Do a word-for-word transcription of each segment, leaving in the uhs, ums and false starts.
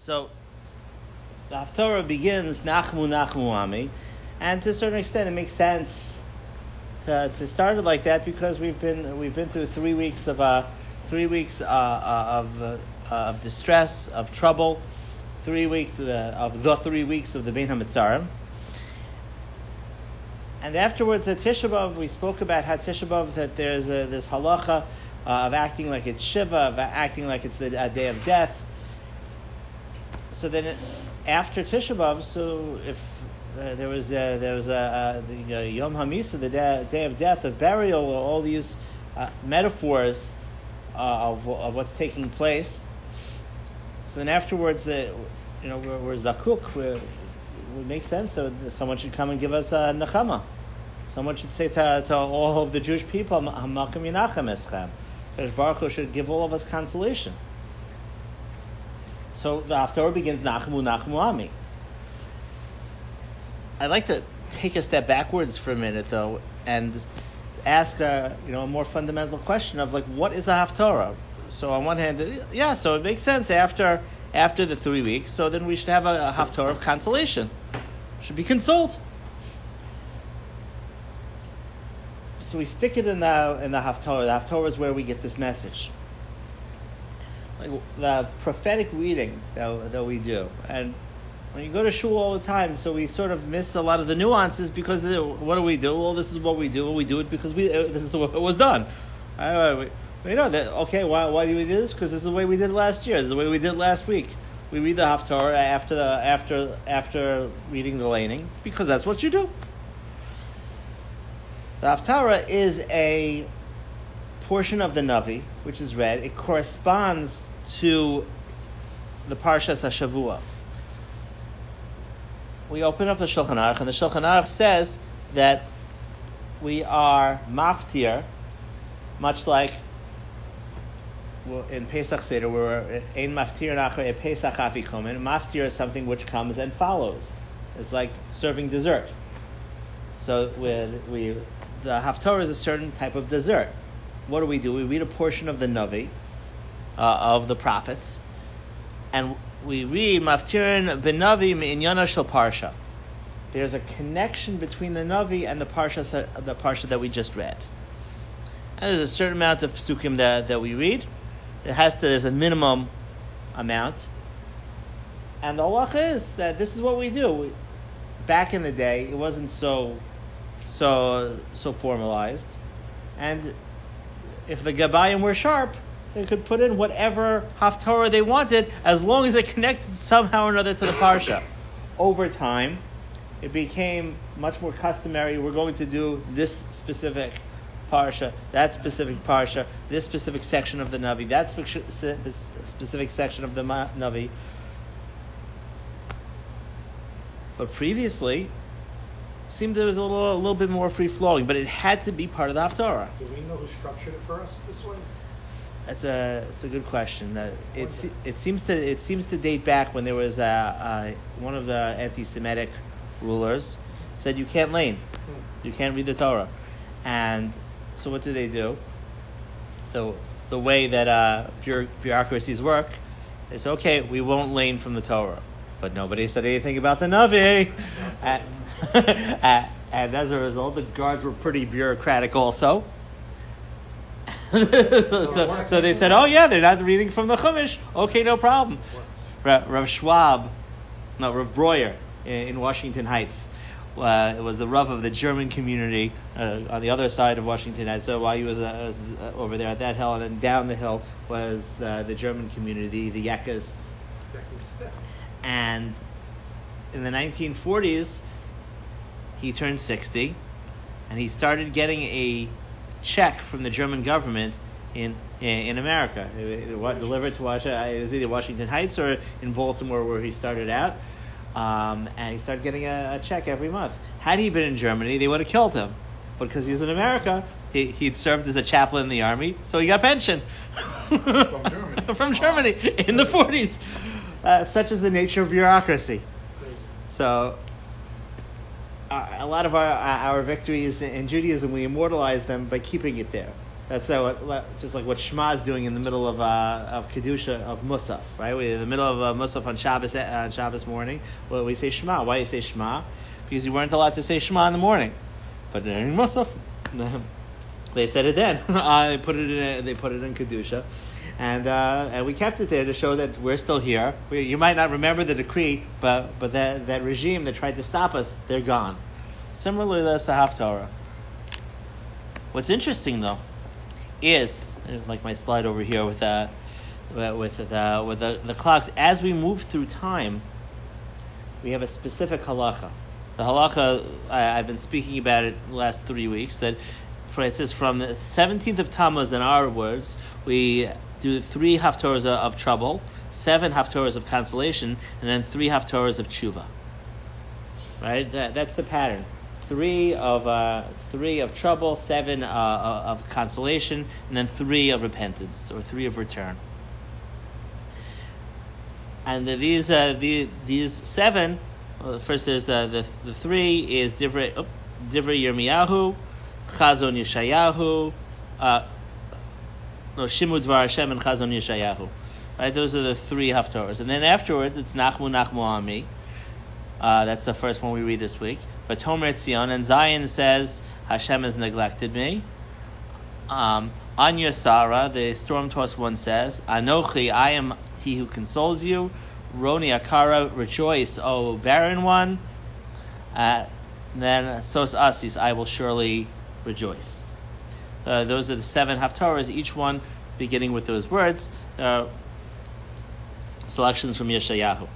So the Haftorah begins Nachmu Nachmu Ami, and to a certain extent it makes sense to to start it like that because we've been we've been through three weeks of uh three weeks uh, uh, of uh, of distress, of trouble, three weeks of the, of the three weeks of the Bein HaMetzarim. And afterwards at Tisha B'Av, we spoke about how Tisha B'Av, that there's a, this halacha uh, of acting like it's Shiva, of acting like it's the a day of death. So then, it, after Tisha B'Av, so if uh, there was a, there was a, uh, the uh, Yom HaMisa, the day, day of death, of burial, all these uh, metaphors uh, of of what's taking place. So then afterwards, uh, you know, we're, we're zakuk. We're, it would make sense that someone should come and give us a nechama. Someone should say to, to all of the Jewish people, "Hamakom Yinachem Eschem." Kadosh Baruch Hu should give all of us consolation. So the Haftorah begins Nachmu Nachmu Ami. I'd like to take a step backwards for a minute, though, and ask a you know a more fundamental question of like, what is a Haftorah? So on one hand, yeah, so it makes sense after after the three weeks. So then we should have a, a Haftorah of consolation. Should be consoled. So we stick it in the in the Haftorah. The Haftorah is where we get this message. Like the prophetic reading that, that we do, and when you go to shul all the time, so we sort of miss a lot of the nuances because what do we do? Well, this is what we do. We do it because we this is what was done. All right, we, we know that. Okay, why why do we do this? Because this is the way we did last year. This is the way we did last week. We read the Haftorah after the after after reading the laning because that's what you do. The Haftarah is a portion of the Navi, which is read. It corresponds to the Parshas HaShavua. We open up the Shulchan Aruch, and the Shulchan Aruch says that we are maftir, much like in Pesach Seder, we're ein maftir nachar Pesach afikomen. Maftir is something which comes and follows. It's like serving dessert. So we, we the Haftorah is a certain type of dessert. What do we do? We read a portion of the Navi, uh, of the prophets, and we read Maftirin beNavi me'inyana shel Parsha. There's a connection between the Navi and the Parsha, the Parsha that we just read. And there's a certain amount of psukim that, that we read. It has to. There's a minimum amount, and the halacha is that this is what we do. We, back in the day, it wasn't so so so formalized, and if the Gabayim were sharp, they could put in whatever Haftorah they wanted, as long as it connected somehow or another to the Parsha. Over time, it became much more customary. We're going to do this specific Parsha, that specific Parsha, this specific section of the Navi, that specific section of the Navi. But previously, it seemed there was a little, a little bit more free-flowing, but it had to be part of the Haftarah. Do we know who structured it for us this way? That's a it's a good question. Uh, it's it seems to it seems to date back when there was a, a one of the anti-Semitic rulers said you can't lane, you can't read the Torah, and so what did they do? So the way that uh, bureaucracies work is okay, we won't lane from the Torah, but nobody said anything about the Navi, and, and as a result, the guards were pretty bureaucratic also. so, so, so they said, oh yeah, they're not reading from the Chumash. Okay, no problem. Rav Schwab, no, Rav Breuer in, in Washington Heights, uh, it was the Rav of the German community uh, on the other side of Washington Heights. So while he was uh, uh, over there at that hill, and then down the hill was uh, the German community, the Yekas. And in the nineteen forties, he turned sixty, and he started getting a check from the German government in in America. It, it, it delivered to Washington. It was either Washington Heights or in Baltimore where he started out. Um, and he started getting a, a check every month. Had he been in Germany, they would have killed him. But because he was in America, he, he'd served as a chaplain in the army, so he got pension. From Germany. From Germany in the forties. Uh, such is the nature of bureaucracy. Crazy. So uh, a lot of our our victories in Judaism, we immortalize them by keeping it there. That's uh, what, just like what Shema is doing in the middle of uh, of kedusha of Musaf, right? We in the middle of uh, Musaf on Shabbos uh, on Shabbos morning. Well, we say Shema. Why do you say Shema? Because you weren't allowed to say Shema in the morning, but during Musaf, they said it then. uh, they put it in. They put it in kedusha, and uh, and we kept it there to show that we're still here. We, you might not remember the decree, but but that that regime that tried to stop us, they're gone. Similarly, that's the Haftorah. What's interesting though is, like my slide over here with uh, with the with the, the clocks, as we move through time, we have a specific halacha. The halacha, I, I've been speaking about it the last three weeks, that for it says from the seventeenth of Tammuz, in our words, we do three haftorahs of trouble, seven haftorahs of consolation, and then three haftorahs of tshuva. Right? That, that's the pattern. Three of uh, three of trouble, seven uh, of consolation, and then three of repentance, or three of return. And the, these uh, the, these seven, well, first there's uh, the the three is Divrei oh, Divrei Yirmiyahu, Chazon Yeshayahu, uh, no Shimu Dvar Hashem and Chazon Yeshayahu. Right, those are the three haftorahs, and then afterwards it's Nachmu Nachmu Ami. Uh, that's the first one we read this week. But Tomer Tzion, and Zion says, Hashem has neglected me. Um, Anya Sarah, the storm-tossed one, says, Anochi, I am he who consoles you. Roni Akara, rejoice, O barren one. Uh, then Sos Asis, I will surely rejoice. Uh, those are the seven haftarahs, each one beginning with those words. There are selections from Yeshayahu.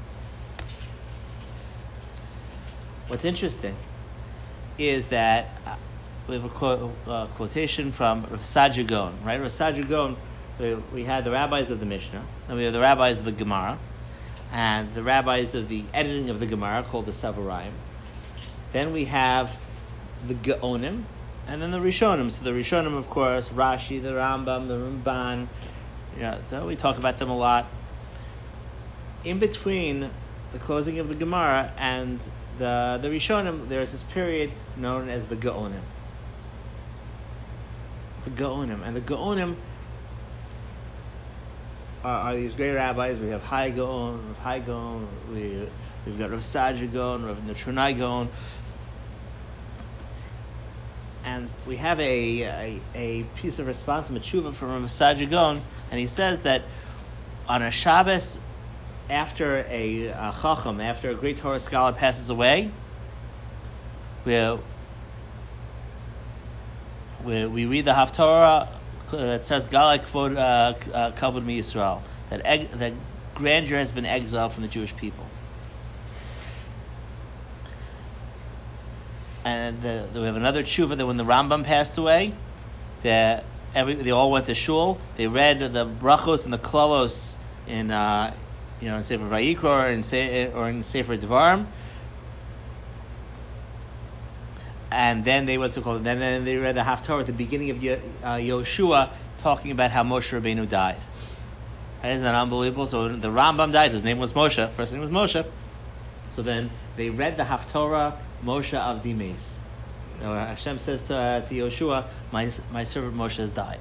What's interesting is that uh, we have a quote, uh, quotation from Rav Saadia Gaon, right? Rav Saadia Gaon, we, we had the rabbis of the Mishnah, and we have the rabbis of the Gemara, and the rabbis of the editing of the Gemara called the Savarim. Then we have the Gaonim, and then the Rishonim. So the Rishonim, of course, Rashi, the Rambam, the Ramban, you know, we talk about them a lot. In between the closing of the Gemara and the the Rishonim, there is this period known as the Gaonim. The Gaonim. And the Gaonim are, are these great rabbis. We have Hai Gaon, Rav Hai Gaon, we, we've got Rav Saadia Gaon, Rav Natronai Gaon. And we have a, a, a piece of response, Matshuva, from Rav Saadia Gaon, and he says that on a Shabbos, after a, a Chacham, after a great Torah scholar passes away, we we, we read the Haftorah that says Galak Kvod Kavod Mi Yisrael, that eg, that grandeur has been exiled from the Jewish people. And the, we have another tshuva that when the Rambam passed away, that every they all went to shul. They read the brachos and the klalos in uh, you know in Sefer Vayikra or in Se, or in Sefer Devarim, and then they what's it called? Then then they read the Haftarah at the beginning of Ye, uh, Yoshua, talking about how Moshe Rabbeinu died. Right? Isn't that unbelievable? So the Rambam died. His name was Moshe. First name was Moshe. So then they read the Haftarah, Moshe Avdi Meis. Hashem says to, uh, to Yoshua, my my servant Moshe has died.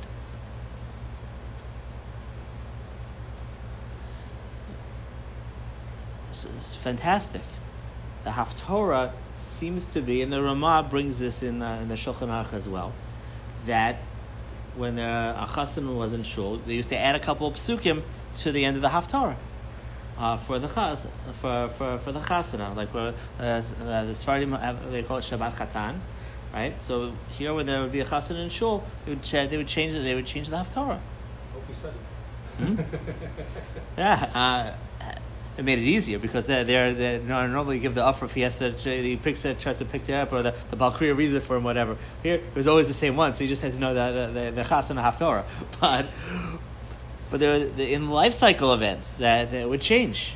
So it's fantastic. The Haftarah seems to be, and the Ramah brings this in, uh, in the Shulchan Aruch as well, that when the a chassan was in shul, they used to add a couple of psukim to the end of the Haftarah. Uh, for the chas, for for for the chasana, like uh, uh, the Sfardim have, they call it Shabbat Chatan, right? So here, when there would be a chasana in shul, they would ch- they would change it. They would change the Haftarah. Hope you studied. Hmm? Yeah, uh, it made it easier because they they're, they normally give the offer if he has to he picks it, tries to pick it up, or the the Balkriya reads it for him, whatever. Here it was always the same one, so you just had to know the the the, the chasana Haftarah, but. But there, the, in life cycle events that, that would change.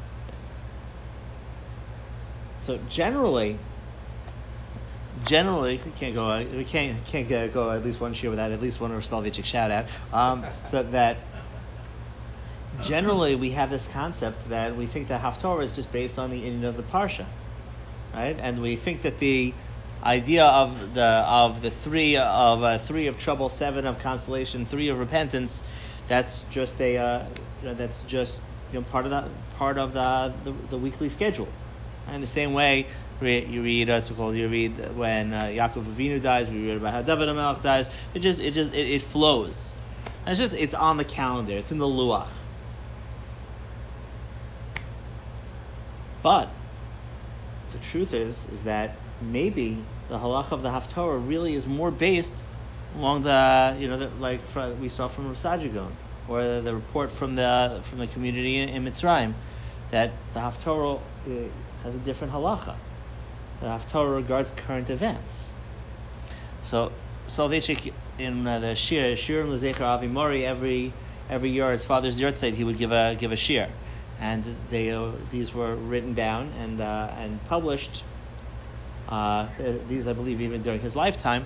So generally, generally we can't go we can't can't go at least one year without at least one Rav Soloveitchik shout out. Um, so that generally we have this concept that we think that Haftarah is just based on the ending of the parsha, right? And we think that the idea of the of the three of uh, three of trouble, seven of consolation, three of repentance. That's just a uh, you know, that's just you know part of the part of the the, the weekly schedule. And in the same way, you read what's called you read when uh, Yaakov Avinu dies. We read about how David HaMelech dies. It just it just it, it flows. And it's just it's on the calendar. It's in the luach. But the truth is is that maybe the halach of the Haftorah really is more based along the you know the, like for, we saw from Rav Sajigon, or the, the report from the from the community in, in Mitzrayim, that the Haftorah uh, has a different halacha. The Haftorah regards current events. So Soloveitchik in uh, the shir Shirim L'Zecher Avi Mori, every every year his father's yahrzeit he would give a give a shir, and they uh, these were written down and uh, and published. Uh, these I believe even during his lifetime.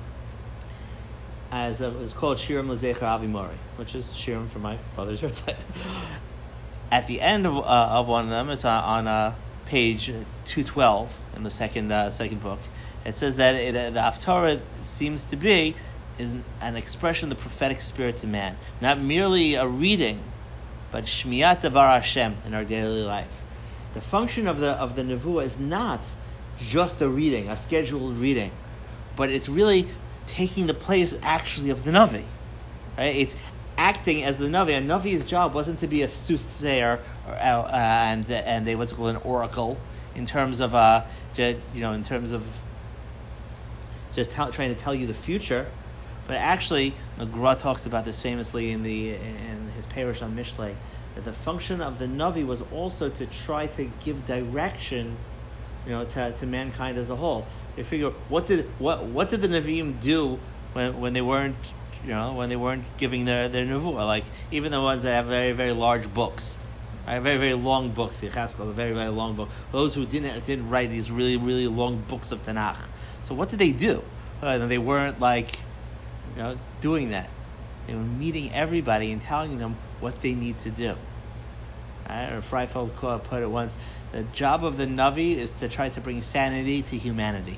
As a, it's called Shirim L'Zecher Avi Mori, which is Shirim for my father's yahrzeit. At the end of, uh, of one of them, it's on, on uh, page two twelve in the second uh, second book. It says that it, uh, the Haftorah seems to be is an, an expression of the prophetic spirit to man, not merely a reading, but Shmiyat Davar Hashem in our daily life. The function of the of the Nevuah is not just a reading, a scheduled reading, but it's really taking the place actually of the Navi. Right? It's acting as the Navi. A Navi's job wasn't to be a soothsayer or, uh, and and a what's called an oracle in terms of uh just, you know in terms of just tell, trying to tell you the future, but actually the Gra talks about this famously in the in his Perush on Mishlei, that the function of the Navi was also to try to give direction, you know, to, to mankind as a whole. You figure what did what what did the Nevi'im do when when they weren't you know when they weren't giving their their nevuah? Like even the ones that have very very large books, right? Very very long books. Yechezkel is a very very long book. Those who didn't didn't write these really really long books of Tanakh. So what did they do? Uh, they weren't like you know doing that. They were meeting everybody and telling them what they need to do. Right? Or Freifeld put it once: the job of the Navi is to try to bring sanity to humanity.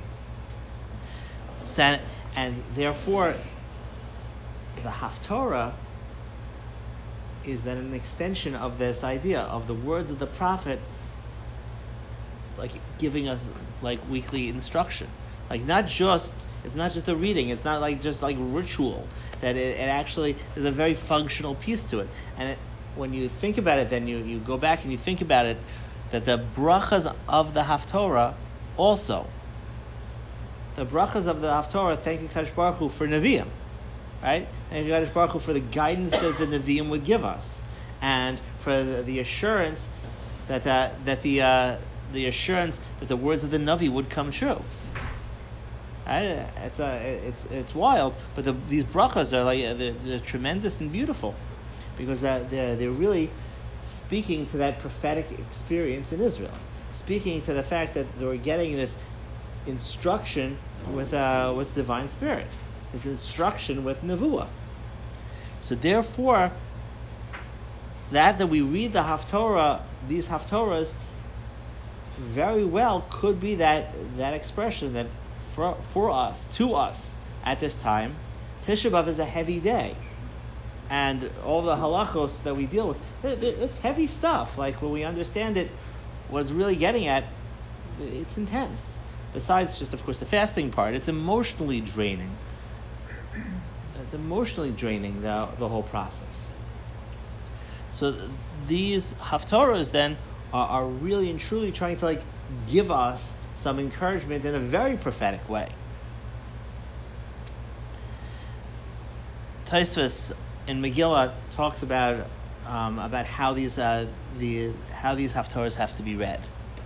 San- and therefore, the Haftorah is then an extension of this idea of the words of the prophet, like giving us like weekly instruction. Like not just, it's not just a reading, it's not like just like ritual, that it, it actually is a very functional piece to it. And it, when you think about it, then you, you go back and you think about it, that the brachas of the Haftorah also, the brachas of the Haftorah, thank you Kadosh Baruch Hu for Nevi'im, right? Thank you Kadosh Baruch Hu for the guidance that the Nevi'im would give us, and for the, the assurance that uh, that the uh, the assurance that the words of the Navi would come true. Right? It's uh, it's it's wild, but the, these brachas are like they're, they're tremendous and beautiful, because uh, they're they're really speaking to that prophetic experience in Israel, speaking to the fact that they were getting this instruction with uh, with divine spirit, this instruction with nevuah. So therefore, that that we read the Haftorah, these Haftorahs, very well could be that that expression that for for us, to us at this time, Tisha B'Av is a heavy day. And all the halachos that we deal with, it's heavy stuff. Like when we understand it, what it's really getting at, it's intense. Besides just, of course, the fasting part, it's emotionally draining. It's emotionally draining, the the whole process. So these haftorahs then are, are really and truly trying to like give us some encouragement in a very prophetic way. Tosfos in Megillah talks about um, about how these uh, the how these haftorahs have to be read.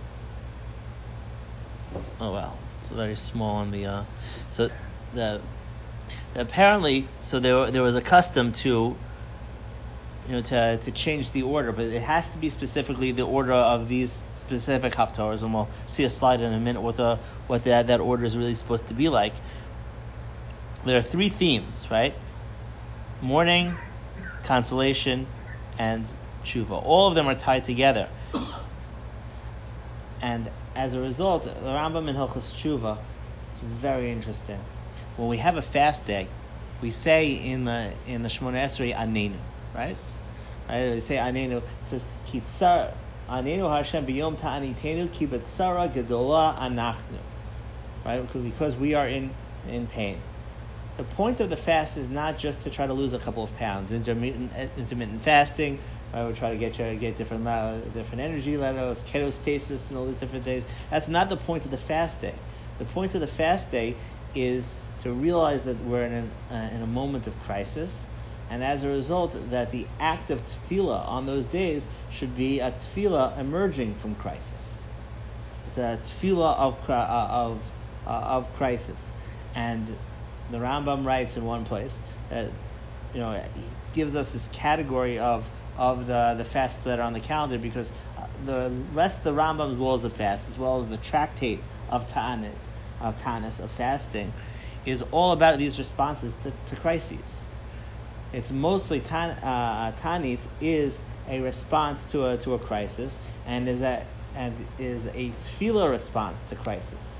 Oh well, it's very small on the. Uh, so the apparently so there there was a custom to you know to to change the order, but it has to be specifically the order of these specific haftorahs, and we'll see a slide in a minute what the what that that order is really supposed to be like. There are three themes, right? Mourning, consolation, and tshuva. All of them are tied together. And as a result, the Rambam in Hilchos Tshuva It's very interesting. When we have a fast day, we say in the in the Shemona Esrei Anenu, right? Right? We say Anenu. It says Kitzar Anenu Hashem b'yom ta'anitenu ki b'tzara gedola anachnu. Right? Because we are in in pain. The point of the fast is not just to try to lose a couple of pounds. Intermittent intermittent fasting. Right? We try to get try to get different uh, different energy levels, ketostasis, and all these different things. That's not the point of the fast day. The point of the fast day is to realize that we're in a, uh, in a moment of crisis, and as a result, that the act of tefillah on those days should be a tefillah emerging from crisis. It's a tefillah of uh, of uh, of crisis, and the Rambam writes in one place that you know he gives us this category of of the the fasts that are on the calendar, because the rest of the Rambam, as well as the fast, as well as the tractate of Ta'anit, of Tanis, of fasting, is all about these responses to, to crises. It's mostly tan, uh, Tanit is a response to a to a crisis, and is a and is a tefillah response to crisis.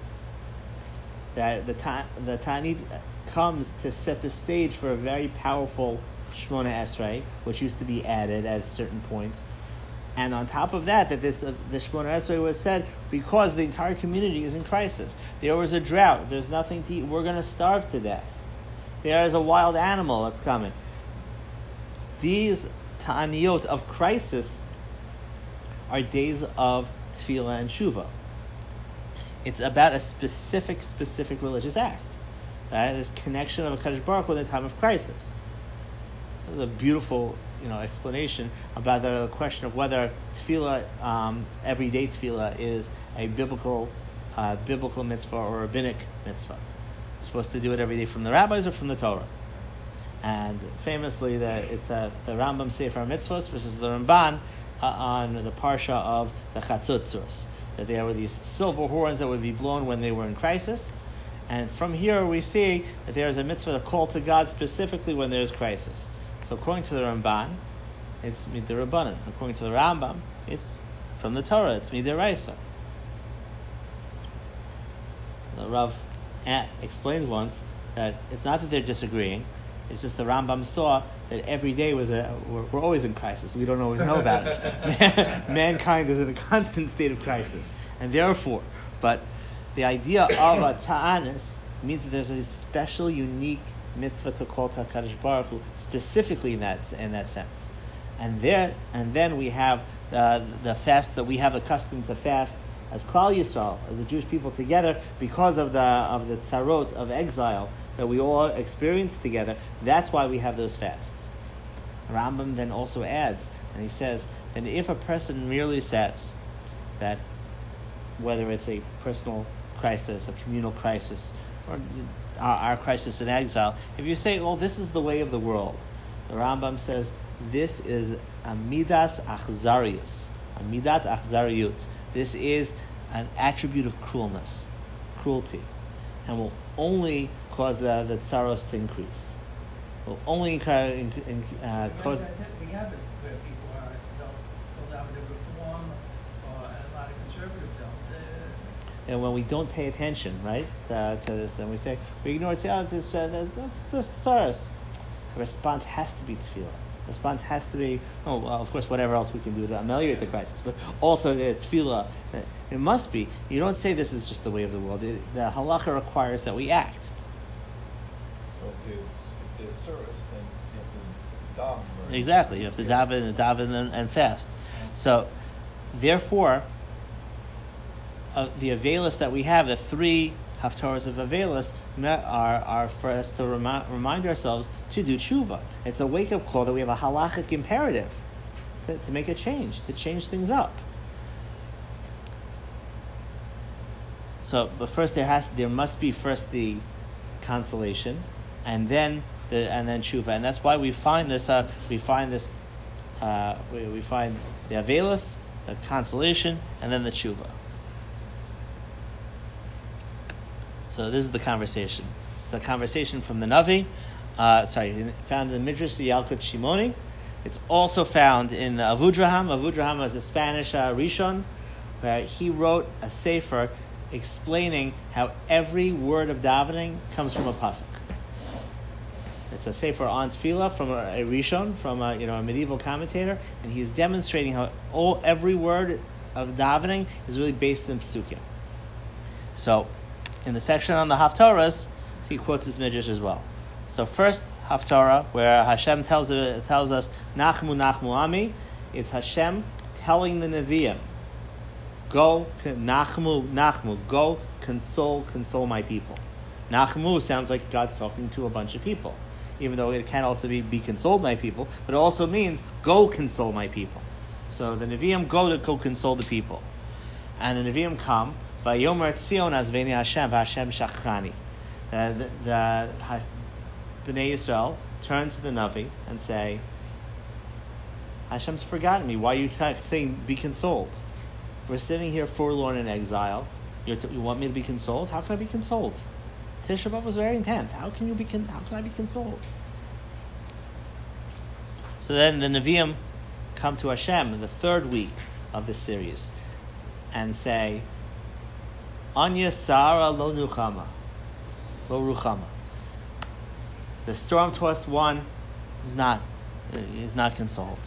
That the ta, the Tanit comes to set the stage for a very powerful Shemona Esrei, which used to be added at a certain point. And on top of that, that this uh, the Shemona Esrei was said because the entire community is in crisis. There was a drought. There's nothing to eat. We're going to starve to death. There is a wild animal that's coming. These ta'aniyot of crisis are days of tefillah and shuvah. It's about a specific, specific religious act. Right? This connection of a Kadosh Baruch Hu in the time of crisis. This is a beautiful, you know, explanation about the question of whether tefillah, um, everyday tefillah, is a biblical, uh, biblical mitzvah or a rabbinic mitzvah. We're supposed to do it every day from the rabbis or from the Torah. And famously, the, it's a, the Rambam Sefer Mitzvos versus the Ramban uh, on the parsha of the Chatzotzos. That there were these silver horns that would be blown when they were in crisis. And from here we see that there is a mitzvah, a call to God specifically when there is crisis. So according to the Ramban, it's midirabanan. According to the Rambam, it's from the Torah. It's midiraisa. The Rav explained once that it's not that they're disagreeing. It's just the Rambam saw that every day was a we're, we're always in crisis. We don't always know about it. Mankind is in a constant state of crisis, and therefore, but the idea of a ta'anis means that there's a special, unique mitzvah to call to HaKadosh Baruch Hu, specifically in that in that sense. And there, and then we have the the fast that we have accustomed to fast as Klal Yisrael, as the Jewish people together, because of the of the tzarot of exile that we all experience together. That's why we have those fasts. Rambam then also adds, and he says that if a person merely says that whether it's a personal crisis, a communal crisis, or our, our crisis in exile, if you say, well, this is the way of the world, the Rambam says this is a midas achzarius, a midat achzariut. This is an attribute of cruelness, cruelty, and will only cause the, the tsaros to increase. Will only in, in, uh, cause. We have it where people are they'll they'll have the reform, or and a lot of conservative don't. Uh, And when we don't pay attention, right, to, to this, and we say we ignore it, say, oh, this, uh, that's just tsaros. The response has to be tefillah. The response has to be, oh, well, of course, whatever else we can do to ameliorate the crisis, but also the tefillah. It must be. You don't say this is just the way of the world. It, the halacha requires that we act. So if there's, if there's service, then you have to daven. Exactly. You have to daven and daven and, and fast. So, therefore, uh, the Avelis that we have, the three Haftarahs of Avelis, are, are for us to remi- remind ourselves to do tshuva. It's a wake-up call that we have a halachic imperative to, to make a change, to change things up. So, but first there has, there must be first the consolation, and then the and then tshuva, and that's why we find this. Uh, we find this. Uh, we, we find the Avelis, the consolation, and then the tshuva. So this is the conversation. It's a conversation from the Navi. Uh, sorry, found in the Midrash Yalkut Shimoni. It's also found in the Avudraham. Avudraham was a Spanish uh, Rishon, where he wrote a sefer explaining how every word of davening comes from a pasuk. It's a sefer on tefillah from a, a Rishon, from a you know a medieval commentator, and he's demonstrating how all every word of davening is really based in psukim. So, in the section on the Haftarahs, he quotes this midrash as well. So first Haftarah, where Hashem tells uh, tells us Nachmu Nachmu Ami, it's Hashem telling the Nevi'im, go Nachmu Nachmu, go console console my people. Nachmu sounds like God's talking to a bunch of people, even though it can also be, be consoled my people, but it also means go console my people. So the Nevi'im go to go console the people. And the Nevi'im come, Vayomer Tzion Azveni Hashem, Hashem Shachchani. The, the, the Bnei Yisrael turn to the Navi and say, Hashem's forgotten me. Why are you saying be consoled? We're sitting here forlorn in exile. You're t- you want me to be consoled? How can I be consoled? Tisha B'Av was very intense. How can you be? Con- how can I be consoled? So then the Nevi'im come to Hashem in the third week of the series and say, Anya Sara lo nuchama, lo ruchama. The storm-tossed one is not is not consoled.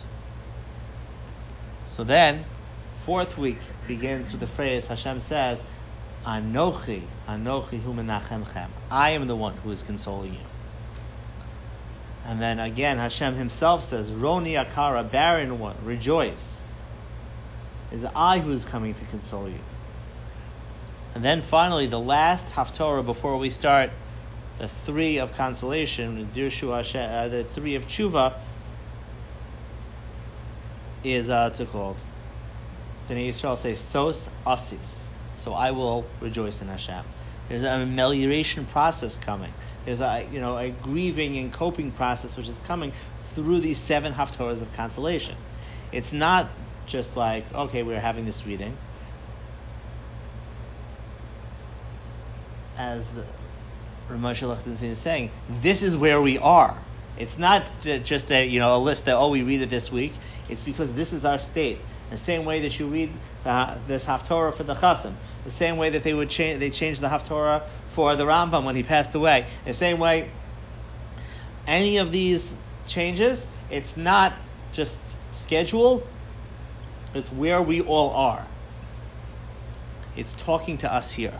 So then, fourth week begins with the phrase Hashem says, Anochi, Anochi hu menachemchem. I am the one who is consoling you. And then again, Hashem himself says, Roni akara, barren one, rejoice. It's I who is coming to console you. And then finally, the last Haftorah before we start the three of consolation, Dirshu Hashem, uh, the three of tshuva, is uh, what's it called? Bnei Yisrael say, Sos Asis. So I will rejoice in Hashem. There's an amelioration process coming. There's a you know a grieving and coping process which is coming through these seven haftorahs of consolation. It's not just like, okay, we're having this reading. As the Ramosha Lichtenstein is saying, this is where we are. It's not just a you know a list that, oh, we read it this week. It's because this is our state. The same way that you read uh, this Haftorah for the Chasam, the same way that they would change, they changed the Haftorah for the Rambam when he passed away. The same way, any of these changes, it's not just schedule, it's where we all are. It's talking to us here.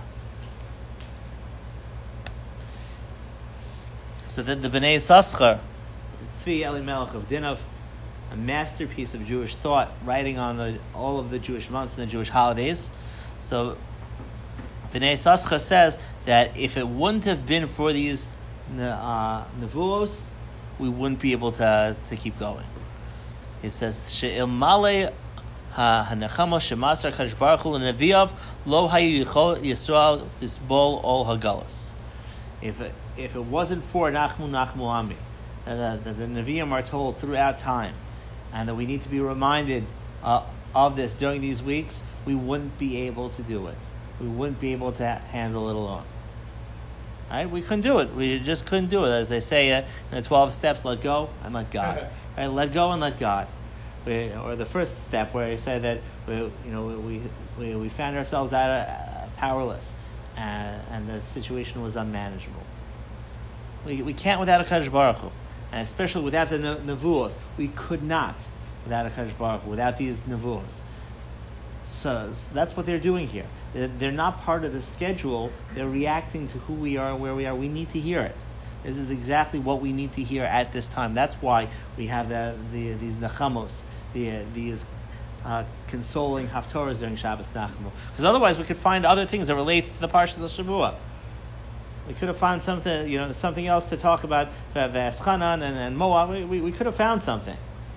So then the Bnei Yissaschar, Tzvi Elimelech of Dinov, a masterpiece of Jewish thought, writing on the, all of the Jewish months and the Jewish holidays. So Bnei Yissaschar says that if it wouldn't have been for these uh, nevuos, we wouldn't be able to to keep going. It says She'il Male HaNechama Shemasar Kadosh Baruch Hu L'Neviyav Lo Hayu Yisrael Isbol Ol Hagalus. If it, if it wasn't for Nachmu Nachmu Ami, the, the, the Nevi'im are told throughout time, and that we need to be reminded uh, of this during these weeks, we wouldn't be able to do it. We wouldn't be able to handle it alone. Right? We couldn't do it. We just couldn't do it. As they say uh, in the twelve steps, let go and let God. Right? Let go and let God. We, or the first step where he said that we, you know we we, we found ourselves out uh, powerless, and, and the situation was unmanageable. We we can't without a Kadosh Baruch Hu. And especially without the nevuos, we could not without a Kadosh Baruch Hu, without these nevuos. So, so that's what they're doing here. They're, they're not part of the schedule. They're reacting to who we are and where we are. We need to hear it. This is exactly what we need to hear at this time. That's why we have the, the these nachamos, the, these uh, consoling haftorahs during Shabbos Nachamo. Because otherwise, we could find other things that relate to the Parshas of Shavua. We could have found something, you know, something else to talk about, V'eschanan and, and Moab. We, we, we could have found something.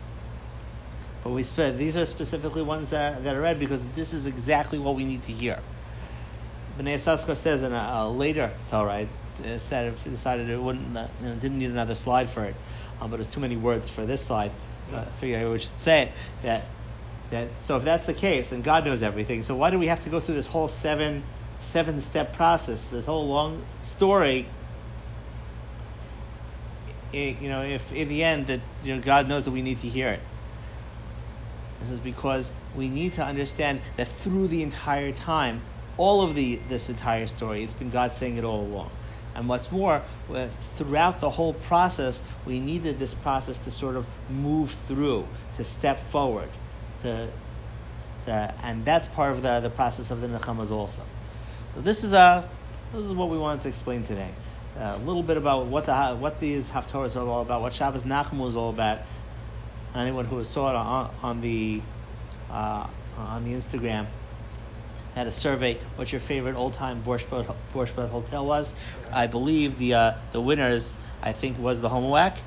But we spe- these are specifically ones that, that are read because this is exactly what we need to hear. Bnei Yissaschar says in a, a later Torah, it said it decided it wouldn't, uh, you know, didn't need another slide for it, um, but there's too many words for this slide, so I figured we should say it. That that so if that's the case, and God knows everything, so why do we have to go through this whole seven seven step process, this whole long story? It, you know, if in the end that you know God knows that we need to hear it. This is because we need to understand that through the entire time, all of the this entire story. It's been God saying it all along. And what's more, throughout the whole process, we needed this process to sort of move through, to step forward, to, to and that's part of the, the process of the Nechamas also. So this is a this is what we wanted to explain today. Uh, a little bit about what the what these Haftorahs are all about, what Shabbos Nachamu is all about. Anyone who saw it on, on the uh, on the Instagram had a survey what your favorite old-time Borscht Belt, Borscht Belt hotel was. I believe the uh, the winners, I think, was the Homoac.